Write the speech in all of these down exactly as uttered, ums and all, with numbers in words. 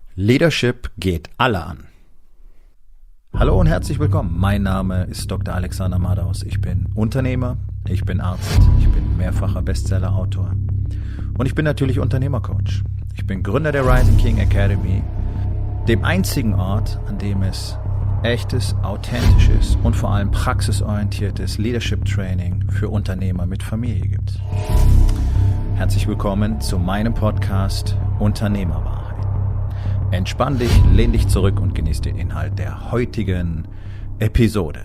Leadership geht alle an. Hallo und herzlich willkommen. Mein Name ist Doktor Alexander Madaus. Ich bin Unternehmer, ich bin Arzt, ich bin mehrfacher Bestseller-Autor und ich bin natürlich Unternehmercoach. Ich bin Gründer der Rising King Academy, dem einzigen Ort, an dem es echtes, authentisches und vor allem praxisorientiertes Leadership Training für Unternehmer mit Familie gibt. Herzlich willkommen zu meinem Podcast Unternehmerwahrheit. Entspann dich, lehn dich zurück und genieß den Inhalt der heutigen Episode.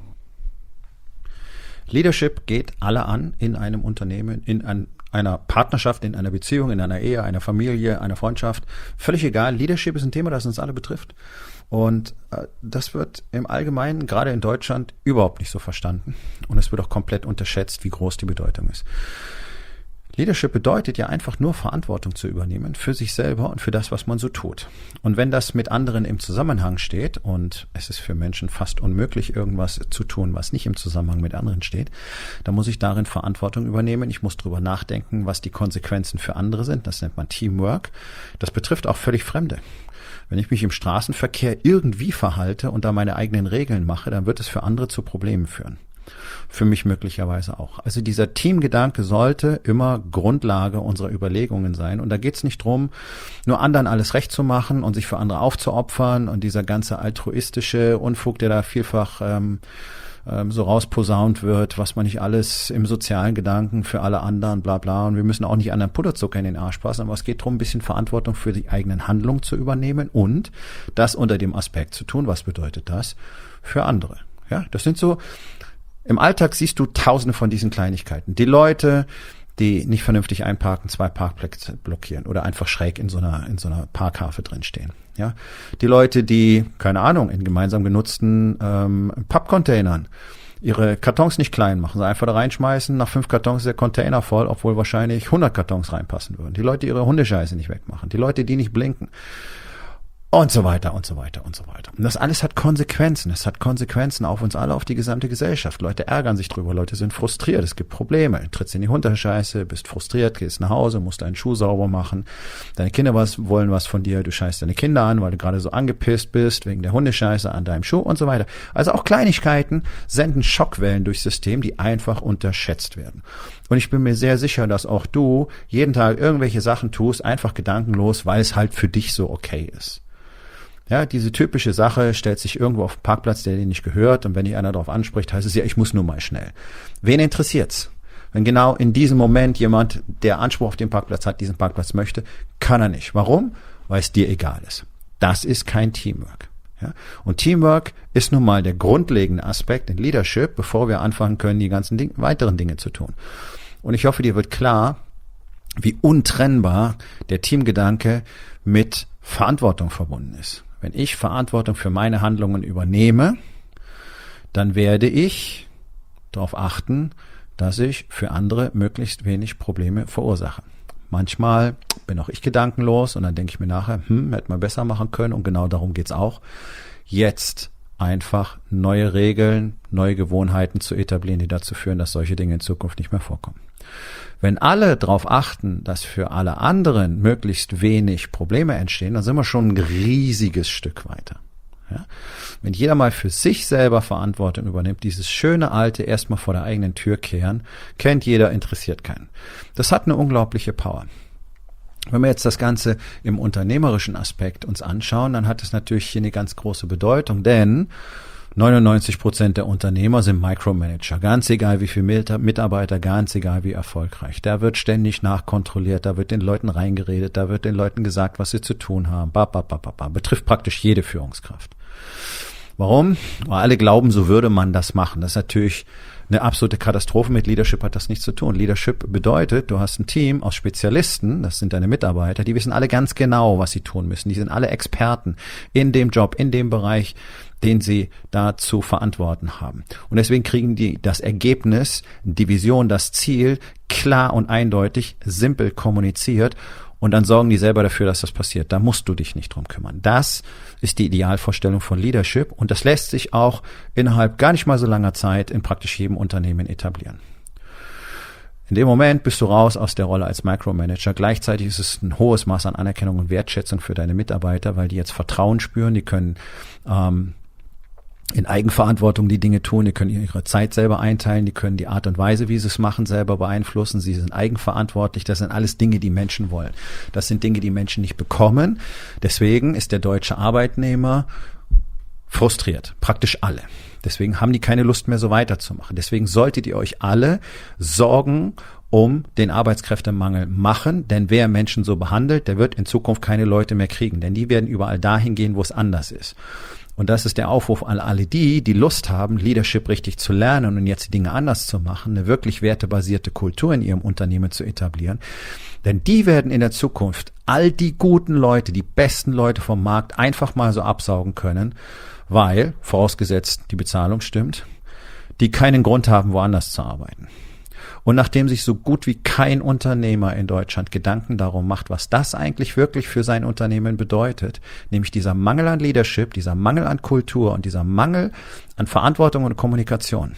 Leadership geht alle an in einem Unternehmen, in ein, einer Partnerschaft, in einer Beziehung, in einer Ehe, einer Familie, einer Freundschaft. Völlig egal. Leadership ist ein Thema, das uns alle betrifft. Und äh, das wird im Allgemeinen, gerade in Deutschland, überhaupt nicht so verstanden. Und es wird auch komplett unterschätzt, wie groß die Bedeutung ist. Leadership bedeutet ja einfach nur Verantwortung zu übernehmen für sich selber und für das, was man so tut. Und wenn das mit anderen im Zusammenhang steht, und es ist für Menschen fast unmöglich, irgendwas zu tun, was nicht im Zusammenhang mit anderen steht, dann muss ich darin Verantwortung übernehmen. Ich muss drüber nachdenken, was die Konsequenzen für andere sind. Das nennt man Teamwork. Das betrifft auch völlig Fremde. Wenn ich mich im Straßenverkehr irgendwie verhalte und da meine eigenen Regeln mache, dann wird es für andere zu Problemen führen. Für mich möglicherweise auch. Also dieser Teamgedanke sollte immer Grundlage unserer Überlegungen sein. Und da geht es nicht drum, nur anderen alles recht zu machen und sich für andere aufzuopfern und dieser ganze altruistische Unfug, der da vielfach ähm, ähm, so rausposaunt wird, was man nicht alles im sozialen Gedanken für alle anderen, bla bla. Und wir müssen auch nicht anderen Puderzucker in den Arsch passen, aber es geht darum, ein bisschen Verantwortung für die eigenen Handlungen zu übernehmen und das unter dem Aspekt zu tun. Was bedeutet das für andere? Ja, das sind so... Im Alltag siehst du tausende von diesen Kleinigkeiten. Die Leute, die nicht vernünftig einparken, zwei Parkplätze blockieren oder einfach schräg in so einer, in so einer Parkhafe drinstehen. Ja, die Leute, die, keine Ahnung, in gemeinsam genutzten ähm, Pappcontainern ihre Kartons nicht klein machen, sie einfach da reinschmeißen, nach fünf Kartons ist der Container voll, obwohl wahrscheinlich hundert Kartons reinpassen würden. Die Leute, die ihre Hundescheiße nicht wegmachen, die Leute, die nicht blinken. Und so weiter und so weiter und so weiter. Und das alles hat Konsequenzen. Es hat Konsequenzen auf uns alle, auf die gesamte Gesellschaft. Leute ärgern sich drüber, Leute sind frustriert, es gibt Probleme. Du trittst in die Hundescheiße, bist frustriert, gehst nach Hause, musst deinen Schuh sauber machen. Deine Kinder was, wollen was von dir, du scheißt deine Kinder an, weil du gerade so angepisst bist wegen der Hundescheiße an deinem Schuh und so weiter. Also auch Kleinigkeiten senden Schockwellen durchs System, die einfach unterschätzt werden. Und ich bin mir sehr sicher, dass auch du jeden Tag irgendwelche Sachen tust, einfach gedankenlos, weil es halt für dich so okay ist. Ja, diese typische Sache, stellt sich irgendwo auf den Parkplatz, der dir nicht gehört, und wenn dich einer darauf anspricht, heißt es ja, ich muss nur mal schnell. Wen interessiert's? Wenn genau in diesem Moment jemand, der Anspruch auf den Parkplatz hat, diesen Parkplatz möchte, kann er nicht. Warum? Weil es dir egal ist. Das ist kein Teamwork. Ja? Und Teamwork ist nun mal der grundlegende Aspekt in Leadership, bevor wir anfangen können, die ganzen Ding- weiteren Dinge zu tun. Und ich hoffe, dir wird klar, wie untrennbar der Teamgedanke mit Verantwortung verbunden ist. Wenn ich Verantwortung für meine Handlungen übernehme, dann werde ich darauf achten, dass ich für andere möglichst wenig Probleme verursache. Manchmal bin auch ich gedankenlos und dann denke ich mir nachher, hm, hätte man besser machen können, und genau darum geht's auch. Jetzt einfach neue Regeln, neue Gewohnheiten zu etablieren, die dazu führen, dass solche Dinge in Zukunft nicht mehr vorkommen. Wenn alle darauf achten, dass für alle anderen möglichst wenig Probleme entstehen, dann sind wir schon ein riesiges Stück weiter. Ja? Wenn jeder mal für sich selber Verantwortung übernimmt, dieses schöne alte erstmal vor der eigenen Tür kehren, kennt jeder, interessiert keinen. Das hat eine unglaubliche Power. Wenn wir jetzt das Ganze im unternehmerischen Aspekt uns anschauen, dann hat es natürlich hier eine ganz große Bedeutung, denn neunundneunzig Prozent der Unternehmer sind Micromanager. Ganz egal wie viele Mitarbeiter, ganz egal wie erfolgreich. Da wird ständig nachkontrolliert, da wird den Leuten reingeredet, da wird den Leuten gesagt, was sie zu tun haben. Ba, ba, ba, ba, ba. Betrifft praktisch jede Führungskraft. Warum? Weil alle glauben, so würde man das machen. Das ist natürlich eine absolute Katastrophe. Mit Leadership hat das nichts zu tun. Leadership bedeutet, du hast ein Team aus Spezialisten, das sind deine Mitarbeiter, die wissen alle ganz genau, was sie tun müssen. Die sind alle Experten in dem Job, in dem Bereich, den sie da zu verantworten haben. Und deswegen kriegen die das Ergebnis, die Vision, das Ziel klar und eindeutig, simpel kommuniziert. Und dann sorgen die selber dafür, dass das passiert. Da musst du dich nicht drum kümmern. Das ist die Idealvorstellung von Leadership. Und das lässt sich auch innerhalb gar nicht mal so langer Zeit in praktisch jedem Unternehmen etablieren. In dem Moment bist du raus aus der Rolle als Micromanager. Gleichzeitig ist es ein hohes Maß an Anerkennung und Wertschätzung für deine Mitarbeiter, weil die jetzt Vertrauen spüren, die können ähm, in Eigenverantwortung die Dinge tun, die können ihre Zeit selber einteilen, die können die Art und Weise, wie sie es machen, selber beeinflussen, sie sind eigenverantwortlich, das sind alles Dinge, die Menschen wollen. Das sind Dinge, die Menschen nicht bekommen. Deswegen ist der deutsche Arbeitnehmer frustriert, praktisch alle. Deswegen haben die keine Lust mehr, so weiterzumachen. Deswegen solltet ihr euch alle Sorgen um den Arbeitskräftemangel machen, denn wer Menschen so behandelt, der wird in Zukunft keine Leute mehr kriegen, denn die werden überall dahin gehen, wo es anders ist. Und das ist der Aufruf an alle die, die Lust haben, Leadership richtig zu lernen und jetzt die Dinge anders zu machen, eine wirklich wertebasierte Kultur in ihrem Unternehmen zu etablieren. Denn die werden in der Zukunft all die guten Leute, die besten Leute vom Markt einfach mal so absaugen können, weil, vorausgesetzt die Bezahlung stimmt, die keinen Grund haben, woanders zu arbeiten. Und nachdem sich so gut wie kein Unternehmer in Deutschland Gedanken darum macht, was das eigentlich wirklich für sein Unternehmen bedeutet, nämlich dieser Mangel an Leadership, dieser Mangel an Kultur und dieser Mangel an Verantwortung und Kommunikation,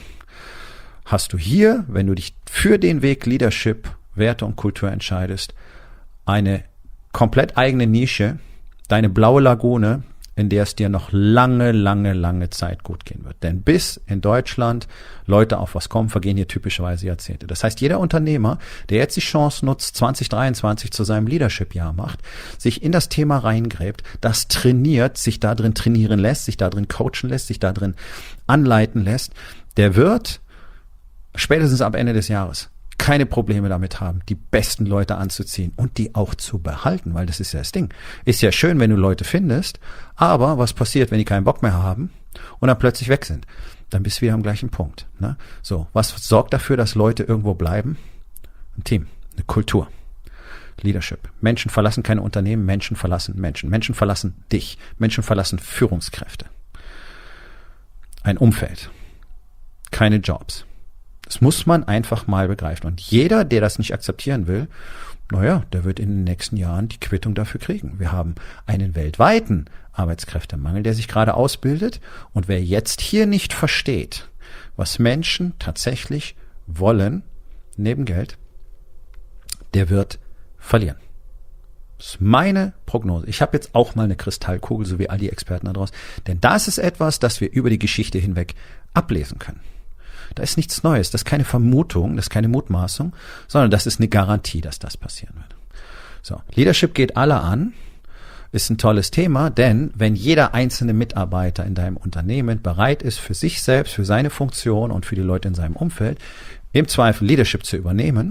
hast du hier, wenn du dich für den Weg Leadership, Werte und Kultur entscheidest, eine komplett eigene Nische, deine blaue Lagune, in der es dir noch lange, lange, lange Zeit gut gehen wird. Denn bis in Deutschland Leute auf was kommen, vergehen hier typischerweise Jahrzehnte. Das heißt, jeder Unternehmer, der jetzt die Chance nutzt, zwanzig dreiundzwanzig zu seinem Leadership-Jahr macht, sich in das Thema reingräbt, das trainiert, sich da drin trainieren lässt, sich da drin coachen lässt, sich da drin anleiten lässt, der wird spätestens am Ende des Jahres keine Probleme damit haben, die besten Leute anzuziehen und die auch zu behalten, weil das ist ja das Ding. Ist ja schön, wenn du Leute findest, aber was passiert, wenn die keinen Bock mehr haben und dann plötzlich weg sind? Dann bist du wieder am gleichen Punkt. Ne? So, was sorgt dafür, dass Leute irgendwo bleiben? Ein Team, eine Kultur, Leadership. Menschen verlassen keine Unternehmen, Menschen verlassen Menschen. Menschen verlassen dich, Menschen verlassen Führungskräfte. Ein Umfeld, keine Jobs. Das muss man einfach mal begreifen. Und jeder, der das nicht akzeptieren will, naja, der wird in den nächsten Jahren die Quittung dafür kriegen. Wir haben einen weltweiten Arbeitskräftemangel, der sich gerade ausbildet. Und wer jetzt hier nicht versteht, was Menschen tatsächlich wollen, neben Geld, der wird verlieren. Das ist meine Prognose. Ich habe jetzt auch mal eine Kristallkugel, so wie all die Experten da draußen. Denn das ist etwas, das wir über die Geschichte hinweg ablesen können. Da ist nichts Neues, das ist keine Vermutung, das ist keine Mutmaßung, sondern das ist eine Garantie, dass das passieren wird. So, Leadership geht alle an, ist ein tolles Thema, denn wenn jeder einzelne Mitarbeiter in deinem Unternehmen bereit ist, für sich selbst, für seine Funktion und für die Leute in seinem Umfeld im Zweifel Leadership zu übernehmen,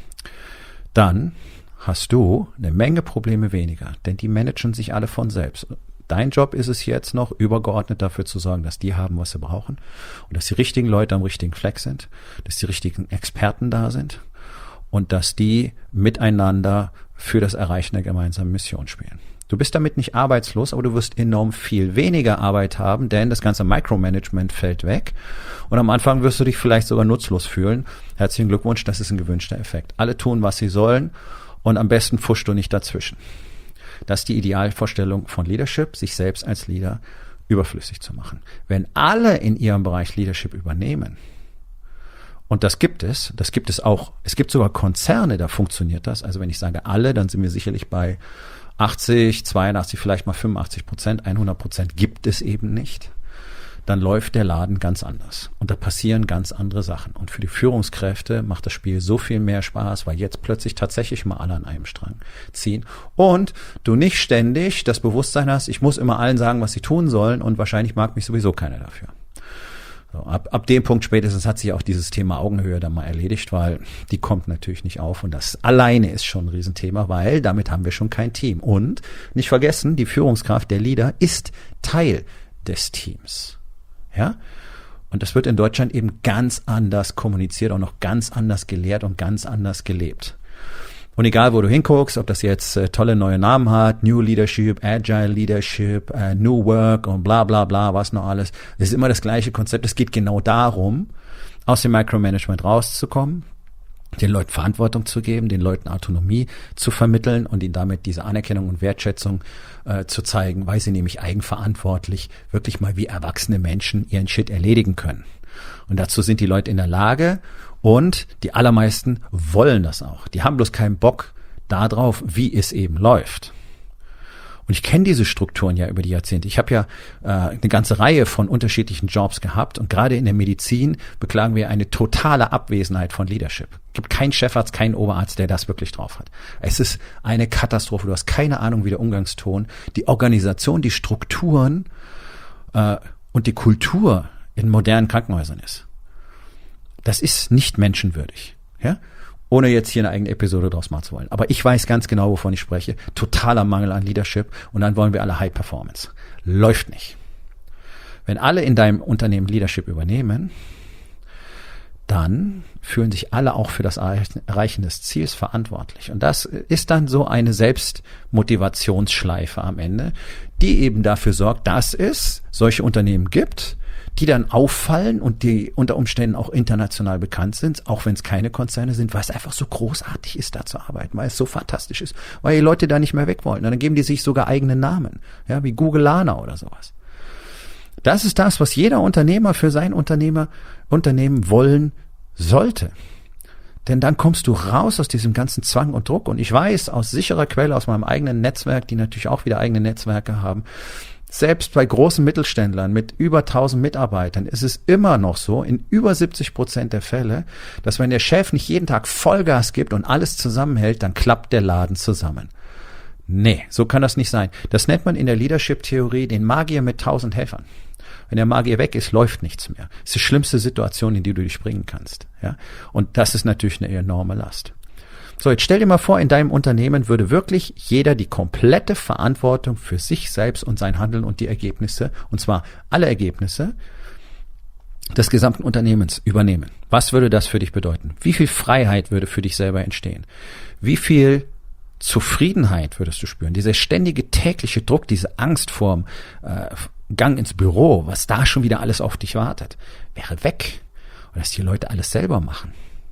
dann hast du eine Menge Probleme weniger, denn die managen sich alle von selbst. Dein Job ist es jetzt noch, übergeordnet dafür zu sorgen, dass die haben, was sie brauchen und dass die richtigen Leute am richtigen Fleck sind, dass die richtigen Experten da sind und dass die miteinander für das Erreichen der gemeinsamen Mission spielen. Du bist damit nicht arbeitslos, aber du wirst enorm viel weniger Arbeit haben, denn das ganze Micromanagement fällt weg und am Anfang wirst du dich vielleicht sogar nutzlos fühlen. Herzlichen Glückwunsch, das ist ein gewünschter Effekt. Alle tun, was sie sollen und am besten fuschst du nicht dazwischen. Das ist die Idealvorstellung von Leadership, sich selbst als Leader überflüssig zu machen. Wenn alle in ihrem Bereich Leadership übernehmen, und das gibt es, das gibt es auch, es gibt sogar Konzerne, da funktioniert das. Also wenn ich sage alle, dann sind wir sicherlich bei achtzig, zweiundachtzig, vielleicht mal fünfundachtzig Prozent, hundert Prozent gibt es eben nicht. Dann läuft der Laden ganz anders. Und da passieren ganz andere Sachen. Und für die Führungskräfte macht das Spiel so viel mehr Spaß, weil jetzt plötzlich tatsächlich mal alle an einem Strang ziehen. Und du nicht ständig das Bewusstsein hast, ich muss immer allen sagen, was sie tun sollen und wahrscheinlich mag mich sowieso keiner dafür. So, ab, ab dem Punkt spätestens hat sich auch dieses Thema Augenhöhe dann mal erledigt, weil die kommt natürlich nicht auf. Und das alleine ist schon ein Riesenthema, weil damit haben wir schon kein Team. Und nicht vergessen, die Führungskraft, der Leader, ist Teil des Teams. Ja, und das wird in Deutschland eben ganz anders kommuniziert und noch ganz anders gelehrt und ganz anders gelebt. Und egal, wo du hinguckst, ob das jetzt äh, tolle neue Namen hat, New Leadership, Agile Leadership, äh, New Work und bla bla bla, was noch alles, es ist immer das gleiche Konzept. Es geht genau darum, aus dem Micromanagement rauszukommen, den Leuten Verantwortung zu geben, den Leuten Autonomie zu vermitteln und ihnen damit diese Anerkennung und Wertschätzung äh, zu zeigen, weil sie nämlich eigenverantwortlich wirklich mal wie erwachsene Menschen ihren Shit erledigen können. Und dazu sind die Leute in der Lage und die allermeisten wollen das auch. Die haben bloß keinen Bock darauf, wie es eben läuft. Und ich kenne diese Strukturen ja über die Jahrzehnte. Ich habe ja äh, eine ganze Reihe von unterschiedlichen Jobs gehabt und gerade in der Medizin beklagen wir eine totale Abwesenheit von Leadership. Es gibt keinen Chefarzt, keinen Oberarzt, der das wirklich drauf hat. Es ist eine Katastrophe. Du hast keine Ahnung, wie der Umgangston, die Organisation, die Strukturen äh, und die Kultur in modernen Krankenhäusern ist. Das ist nicht menschenwürdig. Ja? Ohne jetzt hier eine eigene Episode draus machen zu wollen. Aber ich weiß ganz genau, wovon ich spreche. Totaler Mangel an Leadership und dann wollen wir alle High Performance. Läuft nicht. Wenn alle in deinem Unternehmen Leadership übernehmen, dann fühlen sich alle auch für das Erreichen des Ziels verantwortlich. Und das ist dann so eine Selbstmotivationsschleife am Ende, die eben dafür sorgt, dass es solche Unternehmen gibt, die dann auffallen und die unter Umständen auch international bekannt sind, auch wenn es keine Konzerne sind, weil es einfach so großartig ist, da zu arbeiten, weil es so fantastisch ist, weil die Leute da nicht mehr weg wollen. Und dann geben die sich sogar eigene Namen, ja, wie Googleana oder sowas. Das ist das, was jeder Unternehmer für sein Unternehmer, Unternehmen wollen sollte. Denn dann kommst du raus aus diesem ganzen Zwang und Druck. Und ich weiß aus sicherer Quelle, aus meinem eigenen Netzwerk, die natürlich auch wieder eigene Netzwerke haben, selbst bei großen Mittelständlern mit über tausend Mitarbeitern ist es immer noch so, in über siebzig Prozent der Fälle, dass wenn der Chef nicht jeden Tag Vollgas gibt und alles zusammenhält, dann klappt der Laden zusammen. Nee, so kann das nicht sein. Das nennt man in der Leadership-Theorie den Magier mit tausend Helfern. Wenn der Magier weg ist, läuft nichts mehr. Das ist die schlimmste Situation, in die du dich bringen kannst. Ja? Und das ist natürlich eine enorme Last. So, jetzt stell dir mal vor, in deinem Unternehmen würde wirklich jeder die komplette Verantwortung für sich selbst und sein Handeln und die Ergebnisse, und zwar alle Ergebnisse des gesamten Unternehmens übernehmen. Was würde das für dich bedeuten? Wie viel Freiheit würde für dich selber entstehen? Wie viel Zufriedenheit würdest du spüren? Dieser ständige tägliche Druck, diese Angst vorm äh, Gang ins Büro, was da schon wieder alles auf dich wartet, wäre weg. Und dass die Leute alles selber machen.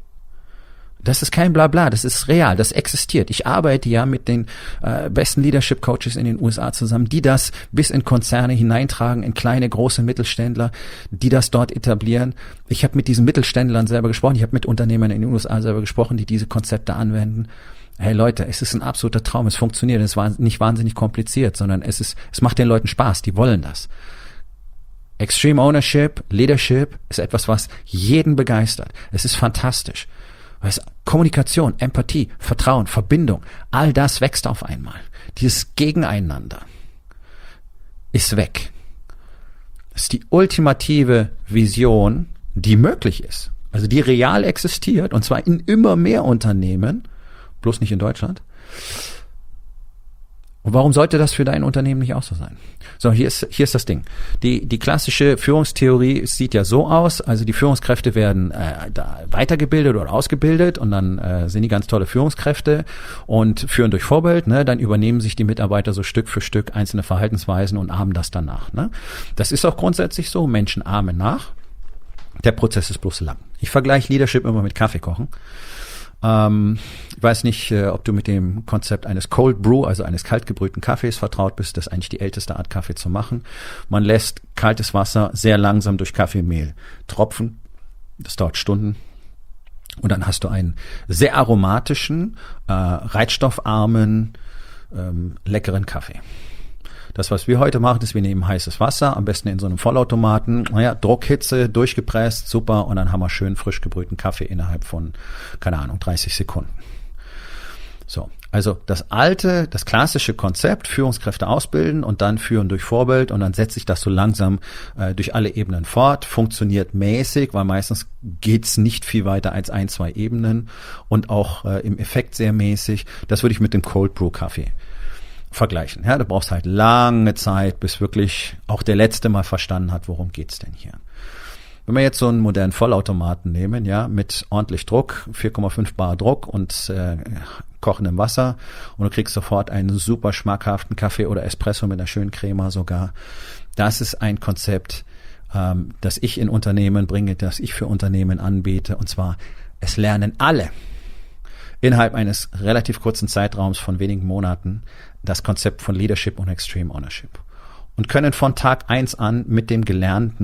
Das ist kein Blabla, das ist real, das existiert. Ich arbeite ja mit den äh, besten Leadership Coaches in den U S A zusammen, die das bis in Konzerne hineintragen, in kleine, große Mittelständler, die das dort etablieren. Ich habe mit diesen Mittelständlern selber gesprochen, ich habe mit Unternehmern in den U S A selber gesprochen, die diese Konzepte anwenden. Hey Leute, es ist ein absoluter Traum, es funktioniert, es war nicht wahnsinnig kompliziert, sondern es ist, es macht den Leuten Spaß, die wollen das. Extreme Ownership, Leadership ist etwas, was jeden begeistert. Es ist fantastisch. Weil Kommunikation, Empathie, Vertrauen, Verbindung, all das wächst auf einmal. Dieses Gegeneinander ist weg. Das ist die ultimative Vision, die möglich ist. Also die real existiert, und zwar in immer mehr Unternehmen, bloß nicht in Deutschland. Und warum sollte das für dein Unternehmen nicht auch so sein? So, hier ist, hier ist das Ding. Die, die klassische Führungstheorie sieht ja so aus, also die Führungskräfte werden äh, da weitergebildet oder ausgebildet und dann äh, sind die ganz tolle Führungskräfte und führen durch Vorbild, ne? Dann übernehmen sich die Mitarbeiter so Stück für Stück einzelne Verhaltensweisen und ahmen das danach. Ne? Das ist auch grundsätzlich so, Menschen ahmen nach. Der Prozess ist bloß lang. Ich vergleiche Leadership immer mit Kaffee kochen. Ähm, ich weiß nicht, äh, ob du mit dem Konzept eines Cold Brew, also eines kaltgebrühten Kaffees vertraut bist. Das ist eigentlich die älteste Art, Kaffee zu machen. Man lässt kaltes Wasser sehr langsam durch Kaffeemehl tropfen. Das dauert Stunden. Und dann hast du einen sehr aromatischen, äh, reizstoffarmen, ähm, leckeren Kaffee. Das, was wir heute machen, ist, wir nehmen heißes Wasser, am besten in so einem Vollautomaten, naja, Druckhitze, durchgepresst, super, und dann haben wir schön frisch gebrühten Kaffee innerhalb von, keine Ahnung, dreißig Sekunden. So, also das alte, das klassische Konzept, Führungskräfte ausbilden und dann führen durch Vorbild und dann setzt sich das so langsam äh, durch alle Ebenen fort, funktioniert mäßig, weil meistens geht's nicht viel weiter als ein, zwei Ebenen und auch äh, im Effekt sehr mäßig. Das würde ich mit dem Cold Brew Kaffee vergleichen. Ja, du brauchst halt lange Zeit, bis wirklich auch der Letzte mal verstanden hat, worum geht's denn hier. Wenn wir jetzt so einen modernen Vollautomaten nehmen, ja, mit ordentlich Druck, vier Komma fünf Bar Druck und äh, kochendem Wasser und du kriegst sofort einen super schmackhaften Kaffee oder Espresso mit einer schönen Crema sogar. Das ist ein Konzept, ähm, das ich in Unternehmen bringe, das ich für Unternehmen anbiete, und zwar, es lernen alle innerhalb eines relativ kurzen Zeitraums von wenigen Monaten das Konzept von Leadership und Extreme Ownership und können von Tag eins an mit dem Gelernten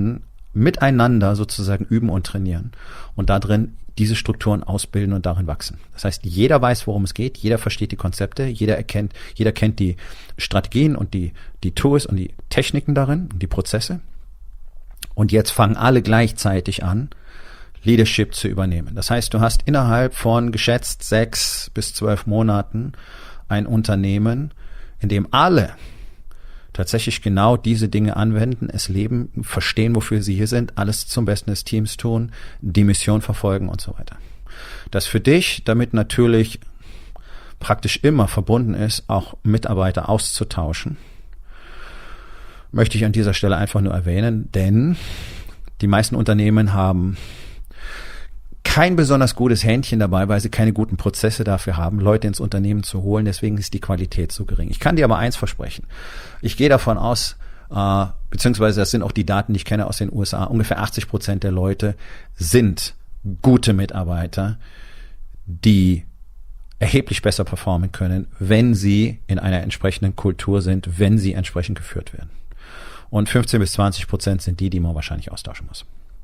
miteinander sozusagen üben und trainieren und da drin diese Strukturen ausbilden und darin wachsen. Das heißt, jeder weiß, worum es geht, jeder versteht die Konzepte, jeder erkennt, jeder kennt die Strategien und die, die Tools und die Techniken darin und die Prozesse. Und jetzt fangen alle gleichzeitig an, Leadership zu übernehmen. Das heißt, du hast innerhalb von geschätzt sechs bis zwölf Monaten ein Unternehmen, in dem alle tatsächlich genau diese Dinge anwenden, es leben, verstehen, wofür sie hier sind, alles zum Besten des Teams tun, die Mission verfolgen und so weiter. Das für dich damit natürlich praktisch immer verbunden ist, auch Mitarbeiter auszutauschen, möchte ich an dieser Stelle einfach nur erwähnen, denn die meisten Unternehmen haben kein besonders gutes Händchen dabei, weil sie keine guten Prozesse dafür haben, Leute ins Unternehmen zu holen. Deswegen ist die Qualität so gering. Ich kann dir aber eins versprechen. Ich gehe davon aus, äh, beziehungsweise das sind auch die Daten, die ich kenne aus den U S A, ungefähr achtzig Prozent der Leute sind gute Mitarbeiter, die erheblich besser performen können, wenn sie in einer entsprechenden Kultur sind, wenn sie entsprechend geführt werden. Und fünfzehn bis zwanzig Prozent sind die, die man wahrscheinlich austauschen muss.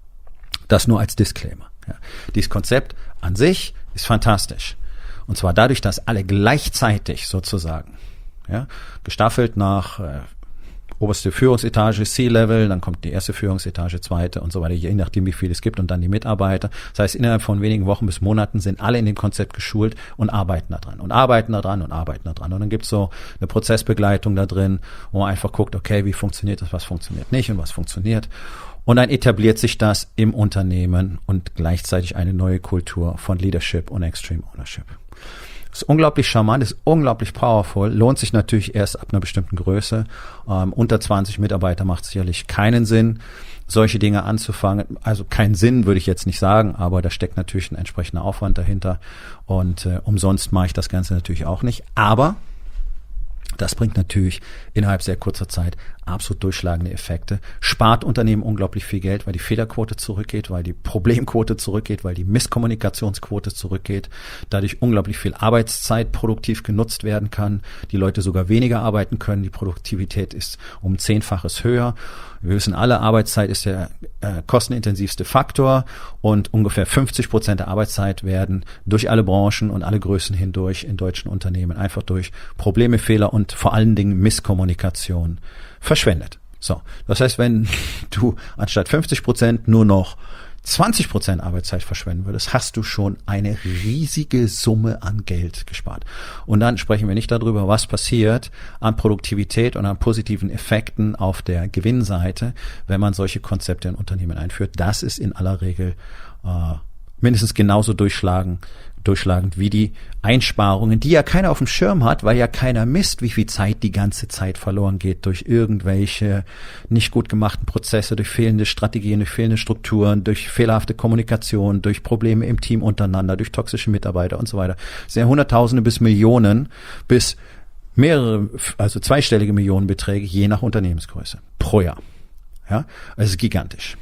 Das nur als Disclaimer. Ja. Dieses Konzept an sich ist fantastisch. Und zwar dadurch, dass alle gleichzeitig sozusagen, ja, gestaffelt nach äh, oberste Führungsetage, C-Level, dann kommt die erste Führungsetage, zweite und so weiter, je nachdem, wie viel es gibt und dann die Mitarbeiter. Das heißt, innerhalb von wenigen Wochen bis Monaten sind alle in dem Konzept geschult und arbeiten da dran und arbeiten da dran und arbeiten da dran. Und dann gibt's so eine Prozessbegleitung da drin, wo man einfach guckt, okay, wie funktioniert das, was funktioniert nicht und was funktioniert. Und dann etabliert sich das im Unternehmen und gleichzeitig eine neue Kultur von Leadership und Extreme Ownership. Das ist unglaublich charmant, ist unglaublich powerful, lohnt sich natürlich erst ab einer bestimmten Größe. Ähm, unter zwanzig Mitarbeiter macht sicherlich keinen Sinn, solche Dinge anzufangen. Also keinen Sinn würde ich jetzt nicht sagen, aber da steckt natürlich ein entsprechender Aufwand dahinter. Und äh, umsonst mache ich das Ganze natürlich auch nicht. Aber das bringt natürlich innerhalb sehr kurzer Zeit absolut durchschlagende Effekte. Spart Unternehmen unglaublich viel Geld, weil die Fehlerquote zurückgeht, weil die Problemquote zurückgeht, weil die Misskommunikationsquote zurückgeht. Dadurch unglaublich viel Arbeitszeit produktiv genutzt werden kann. Die Leute sogar weniger arbeiten können. Die Produktivität ist um Zehnfaches höher. Wir wissen alle, Arbeitszeit ist der äh, kostenintensivste Faktor und ungefähr fünfzig Prozent der Arbeitszeit werden durch alle Branchen und alle Größen hindurch in deutschen Unternehmen einfach durch Probleme, Fehler und vor allen Dingen Misskommunikation verschwendet. So, das heißt, wenn du anstatt fünfzig Prozent nur noch zwanzig Prozent Arbeitszeit verschwenden würdest, hast du schon eine riesige Summe an Geld gespart. Und dann sprechen wir nicht darüber, was passiert an Produktivität und an positiven Effekten auf der Gewinnseite, wenn man solche Konzepte in Unternehmen einführt. Das ist in aller Regel äh, mindestens genauso durchschlagen, durchschlagend wie die Einsparungen, die ja keiner auf dem Schirm hat, weil ja keiner misst, wie viel Zeit die ganze Zeit verloren geht durch irgendwelche nicht gut gemachten Prozesse, durch fehlende Strategien, durch fehlende Strukturen, durch fehlerhafte Kommunikation, durch Probleme im Team untereinander, durch toxische Mitarbeiter und so weiter. Sehr Hunderttausende bis Millionen bis mehrere, also zweistellige Millionenbeträge je nach Unternehmensgröße pro Jahr. Ja, also gigantisch.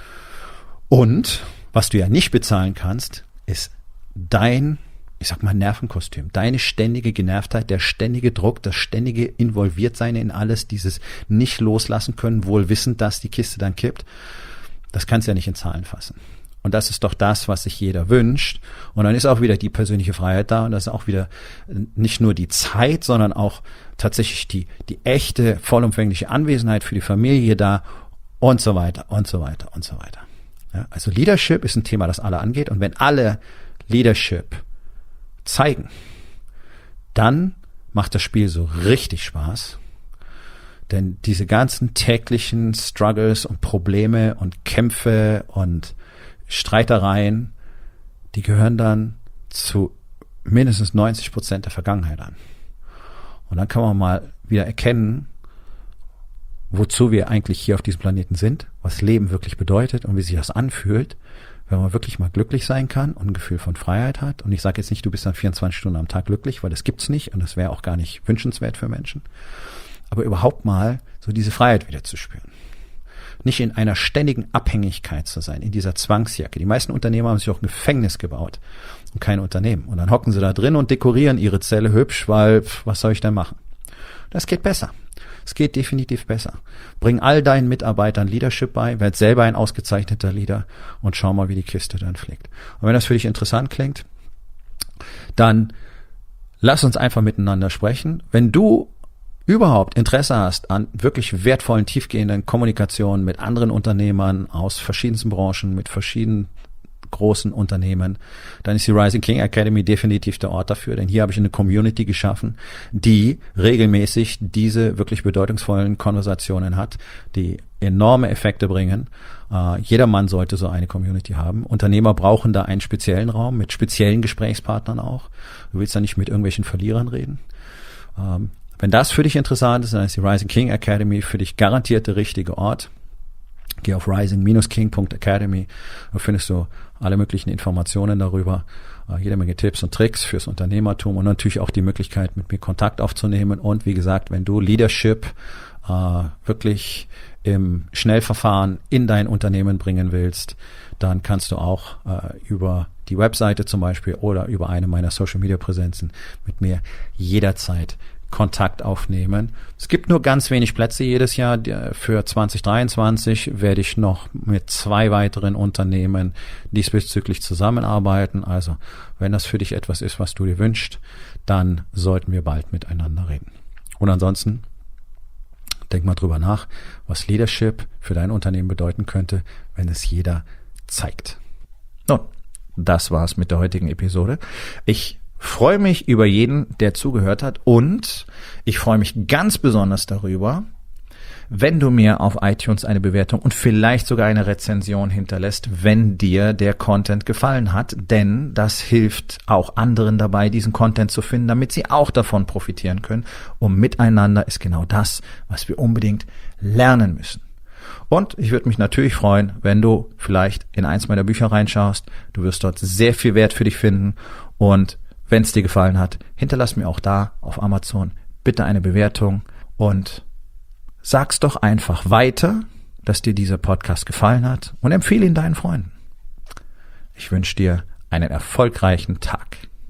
Und was du ja nicht bezahlen kannst, ist dein, ich sag mal, Nervenkostüm, deine ständige Genervtheit, der ständige Druck, das ständige Involviertsein in alles, dieses nicht loslassen können, wohl wissend, dass die Kiste dann kippt, das kannst du ja nicht in Zahlen fassen. Und das ist doch das, was sich jeder wünscht. Und dann ist auch wieder die persönliche Freiheit da und das ist auch wieder nicht nur die Zeit, sondern auch tatsächlich die, die echte, vollumfängliche Anwesenheit für die Familie da und so weiter und so weiter und so weiter. Ja, also Leadership ist ein Thema, das alle angeht und wenn alle Leadership zeigen, dann macht das Spiel so richtig Spaß. Denn diese ganzen täglichen Struggles und Probleme und Kämpfe und Streitereien, die gehören dann zu mindestens neunzig Prozent der Vergangenheit an. Und dann kann man mal wieder erkennen, wozu wir eigentlich hier auf diesem Planeten sind, was Leben wirklich bedeutet und wie sich das anfühlt, wenn man wirklich mal glücklich sein kann und ein Gefühl von Freiheit hat. Und ich sage jetzt nicht, du bist dann vierundzwanzig Stunden am Tag glücklich, weil das gibt's nicht und das wäre auch gar nicht wünschenswert für Menschen. Aber überhaupt mal so diese Freiheit wieder zu spüren. Nicht in einer ständigen Abhängigkeit zu sein, in dieser Zwangsjacke. Die meisten Unternehmer haben sich auch ein Gefängnis gebaut und kein Unternehmen. Und dann hocken sie da drin und dekorieren ihre Zelle hübsch, weil was soll ich denn machen? Das geht besser. Es geht definitiv besser. Bring all deinen Mitarbeitern Leadership bei, werd selber ein ausgezeichneter Leader und schau mal, wie die Kiste dann fliegt. Und wenn das für dich interessant klingt, dann lass uns einfach miteinander sprechen. Wenn du überhaupt Interesse hast an wirklich wertvollen, tiefgehenden Kommunikationen mit anderen Unternehmern aus verschiedensten Branchen, mit verschiedenen großen Unternehmen, dann ist die Rising King Academy definitiv der Ort dafür, denn hier habe ich eine Community geschaffen, die regelmäßig diese wirklich bedeutungsvollen Konversationen hat, die enorme Effekte bringen. Uh, jeder Mann sollte so eine Community haben. Unternehmer brauchen da einen speziellen Raum mit speziellen Gesprächspartnern auch. Du willst da nicht mit irgendwelchen Verlierern reden. Um, wenn das für dich interessant ist, dann ist die Rising King Academy für dich garantiert der richtige Ort. Geh auf rising Bindestrich king Punkt academy, da findest du alle möglichen Informationen darüber, uh, jede Menge Tipps und Tricks fürs Unternehmertum und natürlich auch die Möglichkeit, mit mir Kontakt aufzunehmen. Und wie gesagt, wenn du Leadership uh, wirklich im Schnellverfahren in dein Unternehmen bringen willst, dann kannst du auch uh, über die Webseite zum Beispiel oder über eine meiner Social-Media-Präsenzen mit mir jederzeit Kontakt aufnehmen. Es gibt nur ganz wenig Plätze jedes Jahr. Für zwanzig dreiundzwanzig werde ich noch mit zwei weiteren Unternehmen diesbezüglich zusammenarbeiten. Also, wenn das für dich etwas ist, was du dir wünschst, dann sollten wir bald miteinander reden. Und ansonsten, denk mal drüber nach, was Leadership für dein Unternehmen bedeuten könnte, wenn es jeder zeigt. Nun, das war's mit der heutigen Episode. Ich freue mich über jeden, der zugehört hat, und ich freue mich ganz besonders darüber, wenn du mir auf iTunes eine Bewertung und vielleicht sogar eine Rezension hinterlässt, wenn dir der Content gefallen hat, denn das hilft auch anderen dabei, diesen Content zu finden, damit sie auch davon profitieren können. Und miteinander ist genau das, was wir unbedingt lernen müssen. Und ich würde mich natürlich freuen, wenn du vielleicht in eins meiner Bücher reinschaust. Du wirst dort sehr viel Wert für dich finden, und wenn es dir gefallen hat, hinterlass mir auch da auf Amazon bitte eine Bewertung und sag's doch einfach weiter, dass dir dieser Podcast gefallen hat, und empfehle ihn deinen Freunden. Ich wünsche dir einen erfolgreichen Tag.